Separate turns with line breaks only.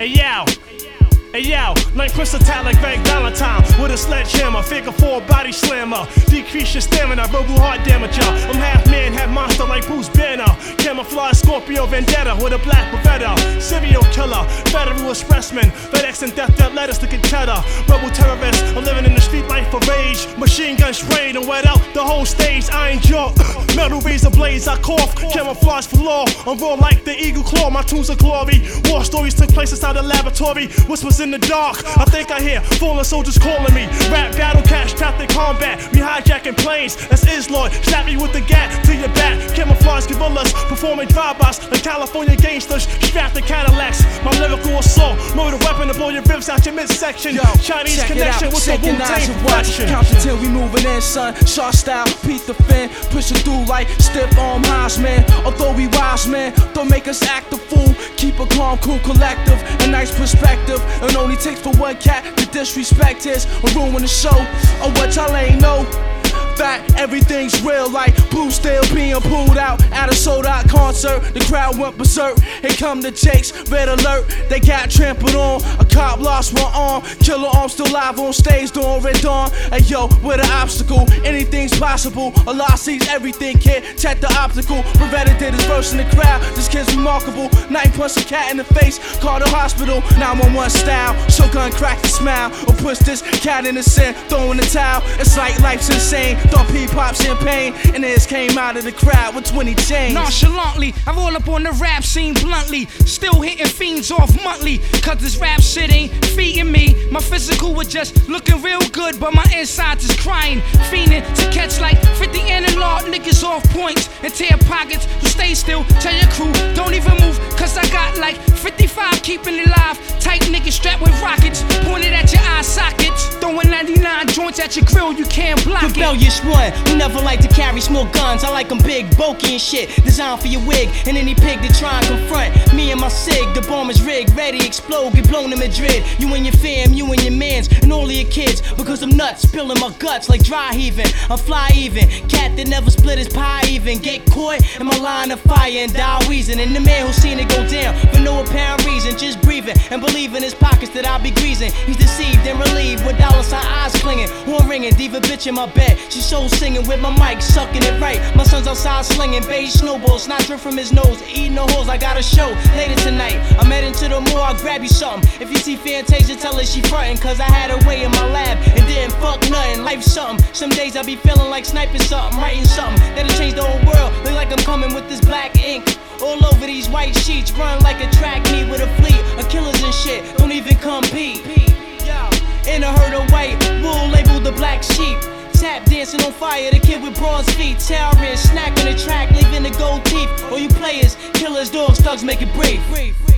Hey yo, like Chris Italic, Greg Valentine with a sledgehammer, figure 4 body slammer, decrease your stamina, verbal heart damager. I'm half man, half monster like Bruce Banner. Camouflage Scorpio Vendetta with a black Beretta. Serial killer, federal expressman, FedEx and death letters to contender. Rebel terrorist, I'm living in the street life for rage. Machine gun sprayed and wet out the whole stage. Iron jaw, metal razor blades, I cough. Camouflage for law, I'm raw like the eagle claw. My tunes are glory. War stories took place inside the laboratory. Whispers in the dark, I think I hear fallen soldiers calling me. Rap battle, cash trapped in combat. We hijacking planes, that's Isloy. Slap me with the gat to your back. Camouflage gorillas performing drive-bys like California gangsters strapped in Cadillacs. My lyrical assault, murder weapon to blow your ribs out your midsection.
Yo,
Chinese connection with the Wu-Tang production.
Count to 10, we moving in, son. Shark style, Pete the Fin, pushing through like stiff arm highs, man. Although we wise, man, don't make us act a fool. Keep a calm, cool collective, a nice perspective. It only takes for one cat to disrespect his or ruin the show. Oh, what y'all ain't know? That everything's real, like Blue Steel being pulled out at a sold-out concert. The crowd went berserk. Here come the Jakes, red alert. They got trampled on. A cop lost one arm. Killer arm still live on stage doing Red Dawn. Hey yo, with an obstacle, anything's possible. Allah sees everything, kid. Check the optical. Beretta did his verse in the crowd. This kid's remarkable. Knife punch a cat in the face. Called the hospital. 911 style. Shotgun crack the smile. Or push this cat in the sin. Throwing the towel. It's like life's insane. Thought P-pop champagne, and this came out of the crowd with 20 chains.
Nonchalantly, I roll up on the rap scene bluntly, still hitting fiends off monthly, cause this rap shit ain't feeding me. My physical was just looking real good, but my insides is crying, fiending to catch like 50 analog niggas off points and tear pockets. So stay still, tell your crew, don't even move, cause I got like 55 keeping it live. Tight niggas strapped with rockets, pointed at your eye sockets, throwing 99 joints at your grill, you can't block it.
Rebellious one who never like to carry small guns. I like them big, bulky and shit. Designed for your wig and any pig to try and confront me and my sig. The bomb is rigged, ready to explode, get blown to Madrid. You and your fam, you and your mans, and all of your kids. Because I'm nuts, spilling my guts like dry heaving. I'm fly even, cat that never split his pie even. Get caught in my line of fire and die wheezing. And the man who seen it go down for no apparent reason, just breathing and believing his pockets that I'll be greasing. He's deceived and relieved with dollar sign eyes clinging, horn ringing, diva bitch in my bed. She so singing with my mic, sucking it right. My son's outside slinging beige snowballs, not drip from his nose, eating the holes. I got a show later tonight. I'm heading to the mall, I'll grab you something. If you see Fantasia, tell her she frontin', cause I had her way in my lab and didn't fuck nothing. Life's something. Some days I be feeling like sniping something, writing something that'll change the whole world. Look like I'm coming with this black ink all over these white sheets. Run like a track meet with a fleet of killers and shit. Don't even compete. In a herd of white wool labeled the black sheep. Tap dancing on fire, the kid with broad feet. Towering, snacking the track, leaving the gold teeth. All you players, killers, dogs, thugs, make it brief.